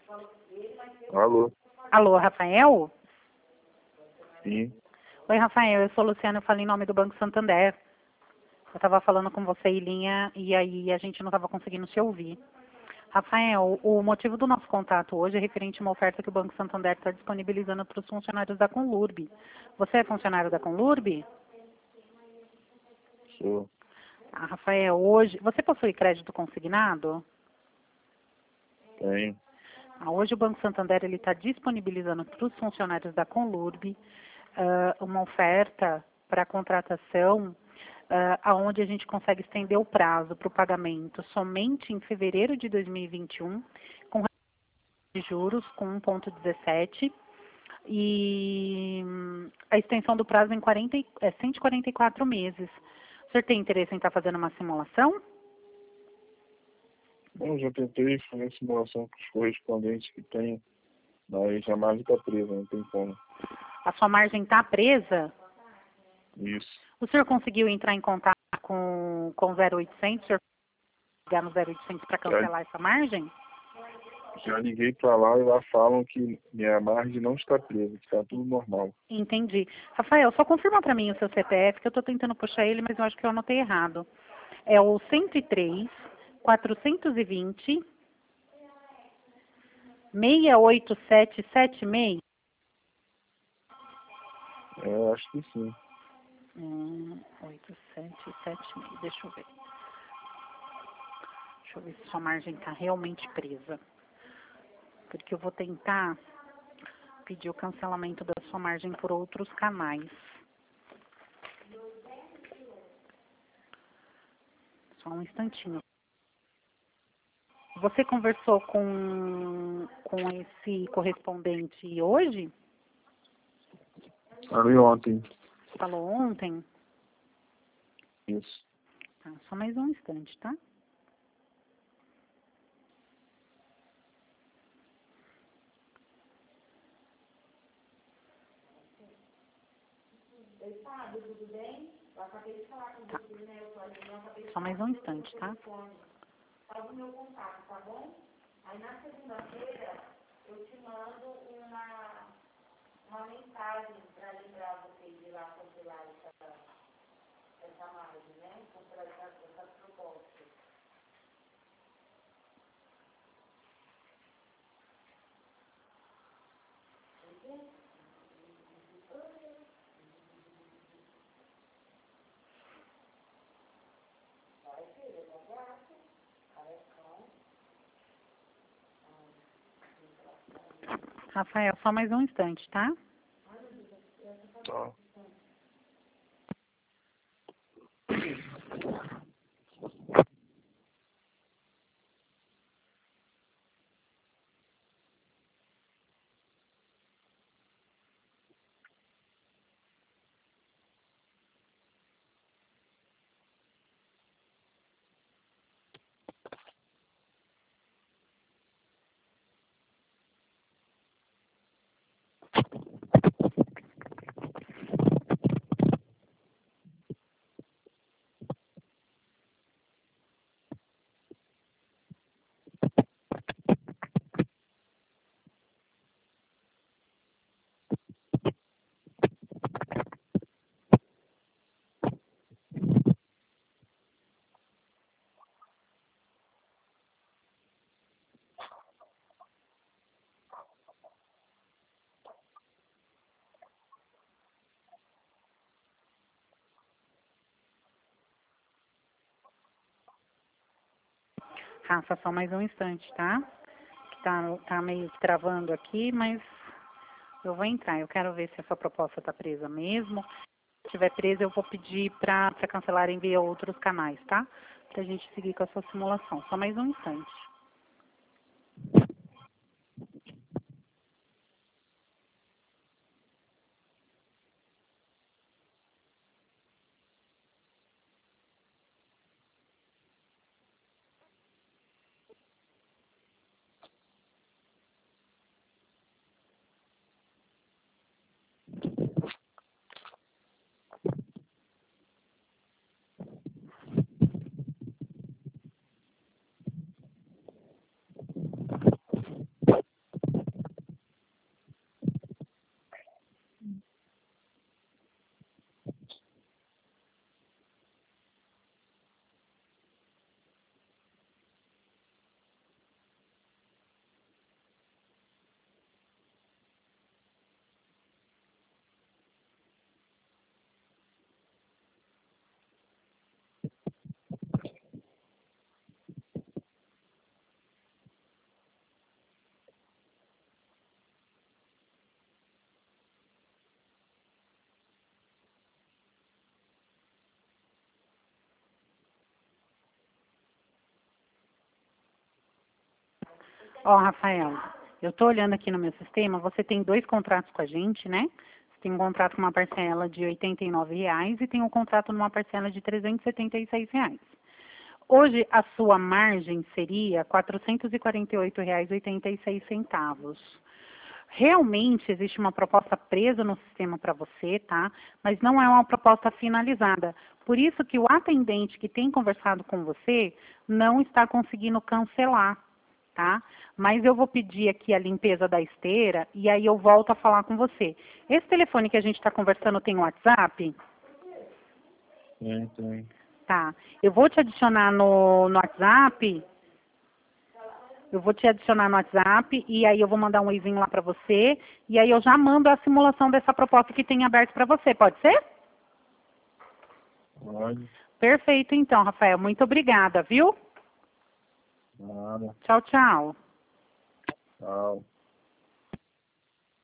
Alô? Alô, Rafael? Sim. Oi, Rafael, eu sou Luciana, eu falo em nome do Banco Santander. Eu estava falando com você em linha e aí a gente não estava conseguindo se ouvir. Rafael, o motivo do nosso contato hoje é referente a uma oferta que o Banco Santander está disponibilizando para os funcionários da Conlurb. Você é funcionário da Conlurb? Sou. Ah, Rafael, hoje... Você possui crédito consignado? Tenho. Hoje o Banco Santander está disponibilizando para os funcionários da Conlurb uma oferta para contratação onde a gente consegue estender o prazo para o pagamento somente em fevereiro de 2021, com de juros com 1,17 e a extensão do prazo em 144 meses. O senhor tem interesse em estar fazendo uma simulação? Bom, já tentei fazer a simulação com os correspondentes que tem, mas a margem está presa, não tem como. A sua margem está presa? Isso. O senhor conseguiu entrar em contato com 0800? O senhor ligar no 0800 para cancelar essa margem? Já liguei para lá e lá falam que minha margem não está presa, que está tudo normal. Entendi. Rafael, só confirma para mim o seu CPF, que eu estou tentando puxar ele, mas eu acho que eu anotei errado. É o 103 420 68776? Eu acho que sim. 8776, deixa eu ver. Deixa eu ver se sua margem está realmente presa. Porque eu vou tentar pedir o cancelamento da sua margem por outros canais. Só um instantinho. Você conversou com esse correspondente hoje? Falei ontem. Falou ontem? Isso. Tá, só mais um instante, tá? Tá. Só mais um instante, tá? Rafael, só mais um instante, tá? Tá. Rafa, só mais um instante, tá? Que tá meio que travando aqui, mas eu vou entrar. Eu quero ver se a sua proposta tá presa mesmo. Se estiver presa, eu vou pedir para cancelar e via outros canais, tá? Pra gente seguir com a sua simulação. Só mais um instante. Ó, Rafael, eu estou olhando aqui no meu sistema, você tem 2 contratos com a gente, né? Você tem um contrato com uma parcela de R$ 89 e tem um contrato numa parcela de R$ 376. Hoje, a sua margem seria R$ 448,86. Realmente existe uma proposta presa no sistema para você, tá? Mas não é uma proposta finalizada. Por isso que o atendente que tem conversado com você não está conseguindo cancelar, tá? Mas eu vou pedir aqui a limpeza da esteira e aí eu volto a falar com você. Esse telefone que a gente está conversando tem WhatsApp? Tem. Tá. Eu vou te adicionar no WhatsApp. Eu vou te adicionar no WhatsApp e aí eu vou mandar um e-mail lá para você e aí eu já mando a simulação dessa proposta que tem aberto para você. Pode ser? Pode. Perfeito, então, Rafael. Muito obrigada, viu? Nada. Tchau, tchau. Tchau.